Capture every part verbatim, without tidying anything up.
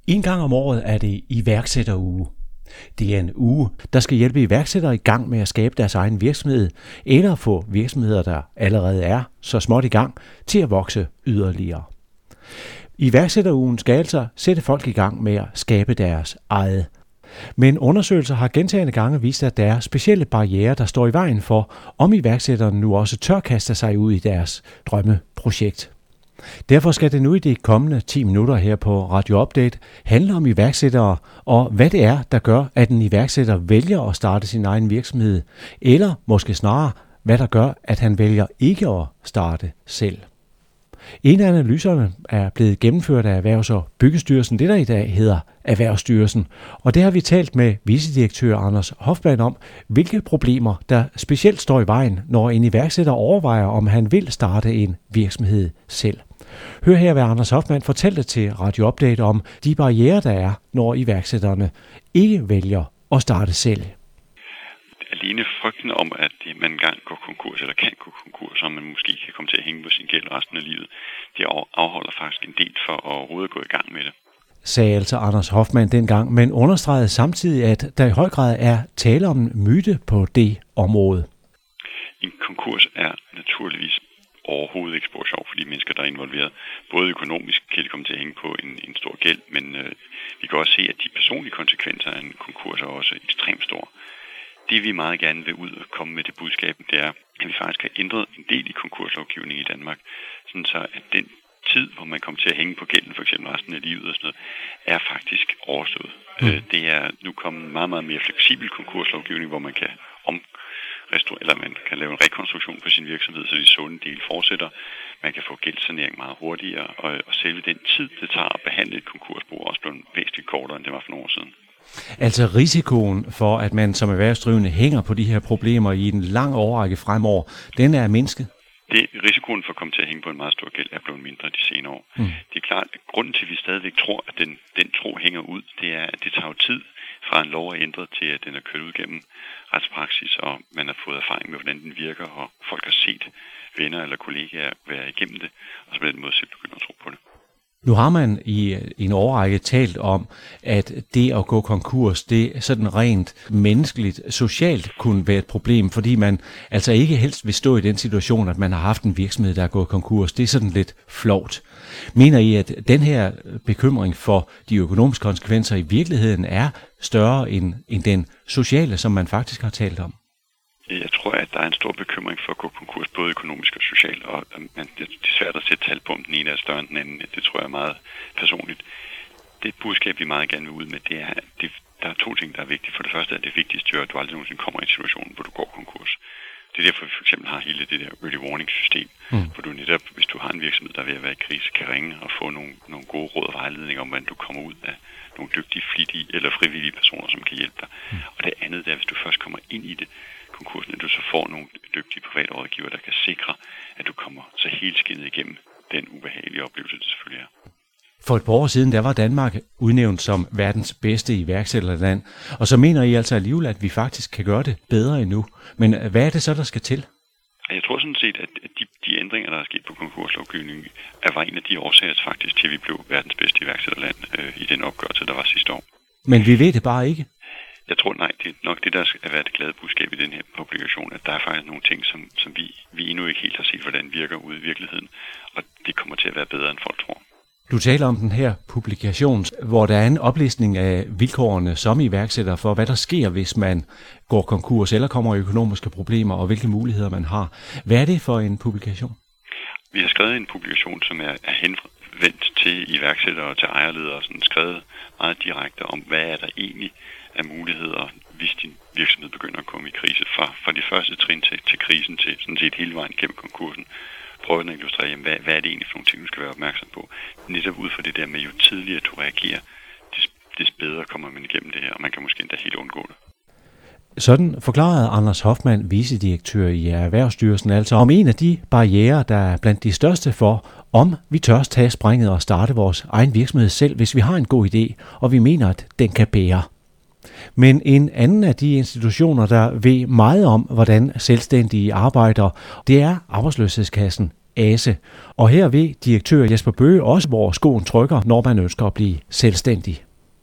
En gang om året er det iværksætteruge. Det er en uge, der skal hjælpe iværksættere i gang med at skabe deres egen virksomhed, eller få virksomheder, der allerede er så småt i gang, til at vokse yderligere. Iværksætterugen skal altså sætte folk i gang med at skabe deres eget. Men undersøgelser har gentagne gange vist, at der er specielle barrierer, der står i vejen for, om iværksætterne nu også tør kaste sig ud i deres drømmeprojekt. Derfor skal det nu i de kommende ti minutter her på Radio Update handle om iværksættere og hvad det er, der gør, at en iværksætter vælger at starte sin egen virksomhed, eller måske snarere, hvad der gør, at han vælger ikke at starte selv. En af analyserne er blevet gennemført af Erhvervs- og Byggestyrelsen, det der i dag hedder Erhvervsstyrelsen, og det har vi talt med vicedirektør Anders Hoffmann om, hvilke problemer der specielt står i vejen, når en iværksætter overvejer, om han vil starte en virksomhed selv. Hør her, hvad Anders Hoffmann fortalte til Radio Update om de barrierer, der er, når iværksætterne ikke vælger at starte selv. Alene frygten om, at man engang går konkurs eller kan gå konkurs, og man måske kan komme til at hænge på sin gæld resten af livet, det afholder faktisk en del for at overhovedet gå i gang med det. Sagde altså Anders Hoffmann dengang, men understregede samtidig, at der i høj grad er tale om en myte på det område. En konkurs er naturligvis overhovedet ikke spor sjov for de mennesker, der er involveret. Både økonomisk kan de komme til at hænge på en, en stor gæld, men øh, vi kan også se, at de personlige konsekvenser af en konkurs er også ekstremt store. Det vi meget gerne vil ud og komme med det budskab, det er, at vi faktisk har ændret en del i konkurslovgivningen i Danmark, sådan så at den tid, hvor man kommer til at hænge på gælden, for eksempel resten af livet og sådan noget, er faktisk overstået. Mm. Det er nu kommet en meget, meget mere fleksibel konkurslovgivning, hvor man kan om eller man kan lave en rekonstruktion på sin virksomhed, så de sunde dele fortsætter. Man kan få gældssanering meget hurtigere, og, og selve den tid, det tager at behandle et konkursbo, er også blevet væsentligt kortere, end det var for nogle år siden. Altså risikoen for, at man som erhvervsdrivende hænger på de her problemer i en lang årrække fremover, den er mindsket? Det, risikoen for at komme til at hænge på en meget stor gæld er blevet mindre de senere år. Mm. Det er klart, at grunden til, at vi stadigvæk tror, at den, den tro hænger ud, det er, at det tager jo tid fra en lov er ændret til, at den er kørt ud gennem retspraksis, og man har fået erfaring med, hvordan den virker, og folk har set venner eller kollegaer være igennem det, og så på den måde selv begynder at tro på det. Nu har man i en årrække talt om, at det at gå konkurs, det sådan rent menneskeligt, socialt kunne være et problem, fordi man altså ikke helst vil stå i den situation, at man har haft en virksomhed, der er gået konkurs. Det er sådan lidt flovt. Mener I, at den her bekymring for de økonomiske konsekvenser i virkeligheden er større end, end den sociale, som man faktisk har talt om? Jeg tror, at der er en stor bekymring for at gå konkurs, både økonomisk og socialt, og man, det er svært at sætte tal på, om den ene er større end den anden. Det tror jeg er meget personligt. Det budskab, vi meget gerne vil ud med, det er, at det, der er to ting, der er vigtige. For det første er det vigtigste, at du aldrig nogensinde kommer i en situation, hvor du går konkurs. Det er derfor, vi for eksempel har hele det der early warning system, mm. hvor du netop, hvis du har en virksomhed, der er ved at være i krise, kan ringe og få nogle, nogle gode råd og vejledninger om, hvordan du kommer ud af nogle dygtige, flittige eller frivillige personer, som kan hjælpe dig. Mm. Og det andet er, hvis du først kommer ind i det, konkursen, at du så får nogle dygtige private rådgiver, der kan sikre, at du kommer så helt skinnet igennem den ubehagelige oplevelse, det selvfølgelig er. For et par år siden, der var Danmark udnævnt som verdens bedste iværksætterland, og så mener I altså alligevel, at vi faktisk kan gøre det bedre endnu. Men hvad er det så, der skal til? Jeg tror sådan set, at de, de ændringer, der er sket på konkurslovgivningen, er var en af de årsager faktisk til, at vi blev verdens bedste iværksætterland øh, i den opgørelse, der var sidste år. Men vi ved det bare ikke. Jeg tror, nej, det er nok det, der skal være det glade budskab i den her publikation, at der er faktisk nogle ting, som, som vi, vi endnu ikke helt har set, hvordan virker ude i virkeligheden, og det kommer til at være bedre, end folk tror. Du taler om den her publikation, hvor der er en oplistning af vilkårene som iværksætter for, hvad der sker, hvis man går konkurs eller kommer i økonomiske problemer, og hvilke muligheder man har. Hvad er det for en publikation? Vi har skrevet en publikation, som er, er henvendt til iværksættere og til ejerledere, og sådan skrevet meget direkte om, hvad er der egentlig af muligheder, hvis din virksomhed begynder at komme i krise. Fra, fra de første trin til, til krisen, til sådan set hele vejen gennem konkursen. Prøv at illustrere, jamen, hvad, hvad er det egentlig for nogle ting, du skal være opmærksom på. Netop ud fra det der med, jo tidligere du reagerer, des, des bedre kommer man igennem det her, og man kan måske endda helt undgå det. Sådan forklarede Anders Hoffmann, vicedirektør i Erhvervsstyrelsen, altså om en af de barrierer, der er blandt de største for, om vi tør tage springet og starte vores egen virksomhed selv, hvis vi har en god idé, og vi mener, at den kan bære. Men en anden af de institutioner, der ved meget om, hvordan selvstændige arbejder, det er Arbejdsløshedskassen ASE. Og her ved direktør Jesper Bøge også, hvor skoen trykker, når man ønsker at blive selvstændig.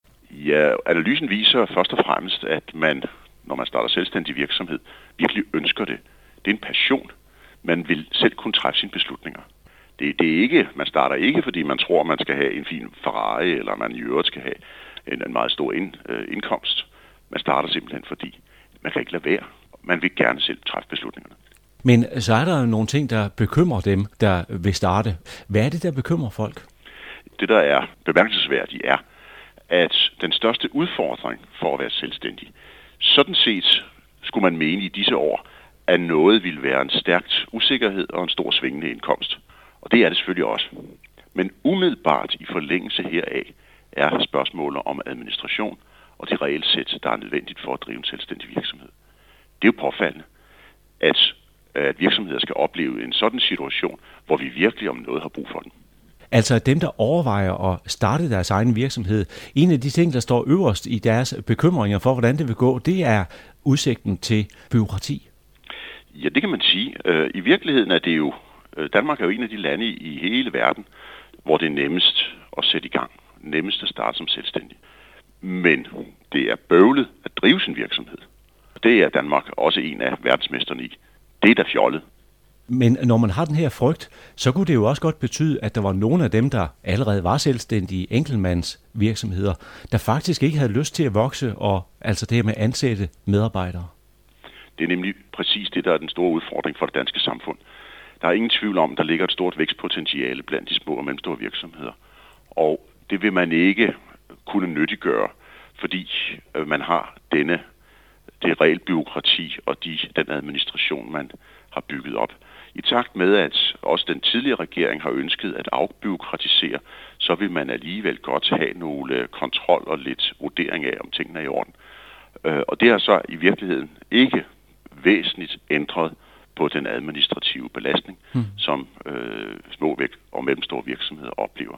Ja, analysen viser først og fremmest, at man, når man starter selvstændig virksomhed, virkelig ønsker det. Det er en passion. Man vil selv kunne træffe sine beslutninger. Det, det er ikke, man starter ikke, fordi man tror, man skal have en fin Ferrari, eller man i øvrigt skal have en, en meget stor ind, øh, indkomst. Man starter simpelthen, fordi man kan ikke lade være. Man vil gerne selv træffe beslutningerne. Men så er der jo nogle ting, der bekymrer dem, der vil starte. Hvad er det, der bekymrer folk? Det, der er bemærkelsesværdigt, er, at den største udfordring for at være selvstændig, sådan set skulle man mene i disse år, at noget ville være en stærkt usikkerhed og en stor svingende indkomst. Og det er det selvfølgelig også. Men umiddelbart i forlængelse heraf er spørgsmålet om administration og det regelsæt, der er nødvendigt for at drive en selvstændig virksomhed. Det er jo påfaldende, at, at virksomheder skal opleve en sådan situation, hvor vi virkelig om noget har brug for den. Altså dem, der overvejer at starte deres egen virksomhed, en af de ting, der står øverst i deres bekymringer for, hvordan det vil gå, det er udsigten til bureaukrati. Ja, det kan man sige. I virkeligheden er det jo, Danmark er jo en af de lande i hele verden, hvor det er nemmest at sætte i gang, nemmest at starte som selvstændig. Men det er bøvlet at drive sin virksomhed. Det er Danmark også en af verdensmesterne i. Det er da fjollet. Men når man har den her frygt, så kunne det jo også godt betyde, at der var nogle af dem, der allerede var selvstændige enkeltmandsvirksomheder, der faktisk ikke havde lyst til at vokse, og altså det her med at ansætte medarbejdere. Det er nemlig præcis det, der er den store udfordring for det danske samfund. Der er ingen tvivl om, der ligger et stort vækstpotentiale blandt de små og mellemstore virksomheder. Og det vil man ikke kunne nyttiggøre, fordi man har denne, det regelbureaukrati og de, den administration, man har bygget op. I takt med, at også den tidligere regering har ønsket at afbureaukratisere, så vil man alligevel godt have nogle kontrol og lidt vurdering af, om tingene er i orden. Og det har så i virkeligheden ikke væsentligt ændret på den administrative belastning, hmm. som øh, små og mellemstore virksomheder oplever.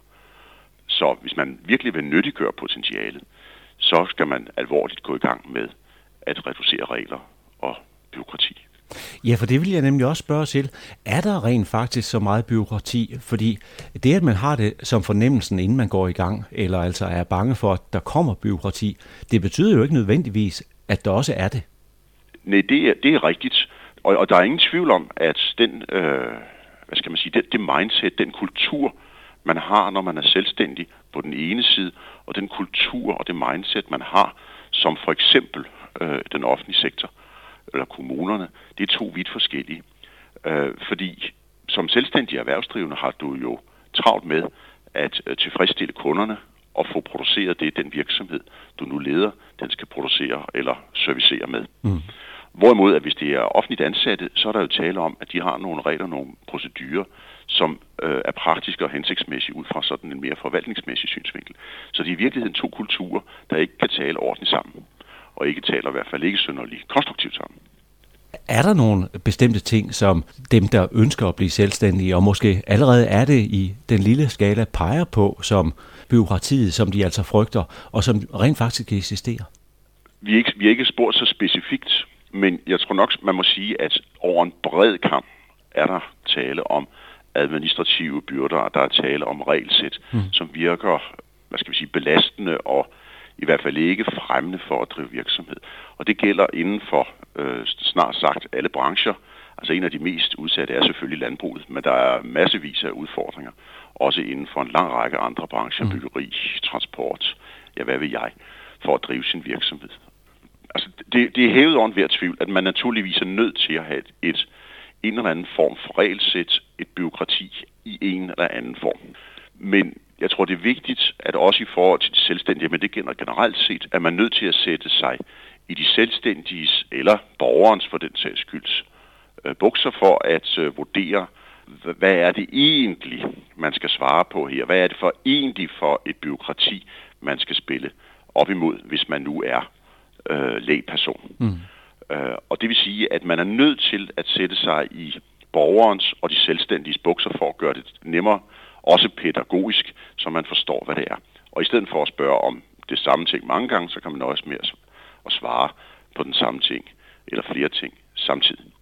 Så hvis man virkelig vil nyttiggøre potentialet, så skal man alvorligt gå i gang med at reducere regler og bureaukrati. Ja, for det vil jeg nemlig også spørge til. Er der rent faktisk så meget bureaukrati? Fordi det, at man har det som fornemmelsen, inden man går i gang, eller altså er bange for, at der kommer bureaukrati, det betyder jo ikke nødvendigvis, at der også er det. Nej, det er, det er rigtigt. Og, og der er ingen tvivl om, at den, øh, hvad skal man sige, det, det mindset, den kultur, man har, når man er selvstændig på den ene side, og den kultur og det mindset, man har, som for eksempel øh, den offentlige sektor, eller kommunerne, det er to vidt forskellige. Øh, fordi som selvstændig erhvervsdrivende har du jo travlt med at øh, tilfredsstille kunderne og få produceret det, den virksomhed, du nu leder, den skal producere eller servicere med. Mm. Hvorimod, at hvis det er offentligt ansatte, så er der jo tale om, at de har nogle regler, nogle procedurer, som øh, er praktiske og hensigtsmæssige ud fra sådan en mere forvaltningsmæssig synsvinkel. Så det er i virkeligheden to kulturer, der ikke kan tale ordentligt sammen, og ikke taler i hvert fald ikke synderligt konstruktivt sammen. Er der nogle bestemte ting, som dem, der ønsker at blive selvstændige, og måske allerede er det i den lille skala, peger på som bureaukratiet, som de altså frygter, og som rent faktisk kan eksistere? Vi er ikke, vi er ikke spurgt så specifikt, men jeg tror nok, man må sige, at over en bred kamp er der tale om administrative byrder, der er tale om regelsæt, mm. som virker, hvad skal vi sige, belastende og i hvert fald ikke fremmende for at drive virksomhed. Og det gælder inden for øh, snart sagt alle brancher. Altså en af de mest udsatte er selvfølgelig landbruget, men der er massevis af udfordringer, også inden for en lang række andre brancher, mm. byggeri, transport, ja hvad ved jeg, for at drive sin virksomhed. Altså det, det er hævet over enhver tvivl, at man naturligvis er nødt til at have et, et en eller anden form for regelsæt, et bureaukrati i en eller anden form. Men jeg tror, det er vigtigt, at også i forhold til de selvstændige, men det gælder generelt set, at man er nødt til at sætte sig i de selvstændiges eller borgerens for den sags skylds øh, bukser for at øh, vurdere, hvad er det egentlig, man skal svare på her? Hvad er det for egentlig for et bureaukrati, man skal spille op imod, hvis man nu er øh, lægperson? Mm. Øh, og det vil sige, at man er nødt til at sætte sig i borgerens og de selvstændiges bukser for at gøre det nemmere, også pædagogisk, så man forstår, hvad det er. Og i stedet for at spørge om det samme ting mange gange, så kan man nøjes med at svare på den samme ting, eller flere ting samtidig.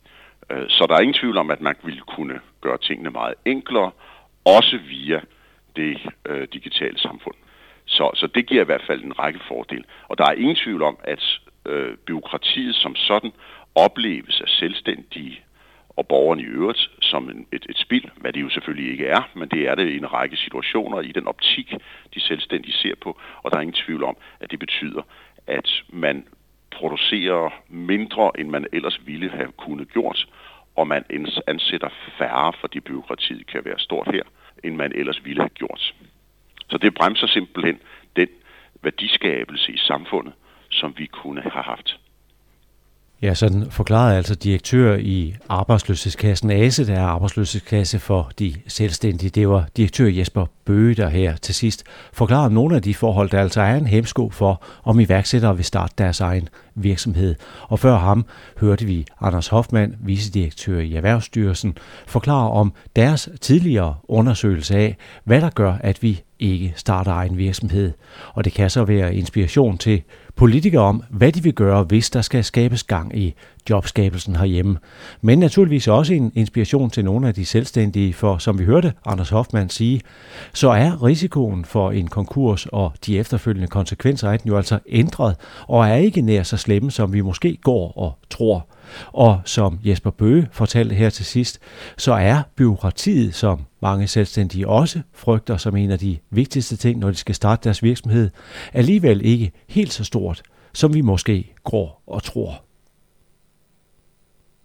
Så der er ingen tvivl om, at man ville kunne gøre tingene meget enklere, også via det øh, digitale samfund. Så, så det giver i hvert fald en række fordele. Og der er ingen tvivl om, at øh, byråkratiet som sådan opleves af selvstændige og borgerne i øvrigt som en, et, et spild, hvad det jo selvfølgelig ikke er, men det er det i en række situationer i den optik, de selvstændige ser på, og der er ingen tvivl om, at det betyder, at man producerer mindre, end man ellers ville have kunnet gjort, og man ansætter færre, fordi byråkratiet kan være stort her, end man ellers ville have gjort. Så det bremser simpelthen den værdiskabelse i samfundet, som vi kunne have haft. Ja, sådan forklarede altså direktør i arbejdsløshedskassen A S E, der er arbejdsløshedskasse for de selvstændige. Det var direktør Jesper Bøge, der her til sidst forklarede nogle af de forhold, der altså er en hæmsko for, om iværksættere vil starte deres egen virksomhed. Og før ham hørte vi Anders Hoffmann, vicedirektør i Erhvervsstyrelsen, forklare om deres tidligere undersøgelse af, hvad der gør, at vi ikke starter egen virksomhed. Og det kan så være inspiration til politikere om, hvad de vil gøre, hvis der skal skabes gang i jobskabelsen herhjemme. Men naturligvis også en inspiration til nogle af de selvstændige, for som vi hørte Anders Hoffmann sige, så er risikoen for en konkurs og de efterfølgende konsekvenser af den jo altså ændret, og er ikke nær så slemme, som vi måske går og tror. Og som Jesper Bøge fortalte her til sidst, så er byråkratiet, som mange selvstændige også frygter som en af de vigtigste ting, når de skal starte deres virksomhed, alligevel ikke helt så stort, som vi måske går og tror.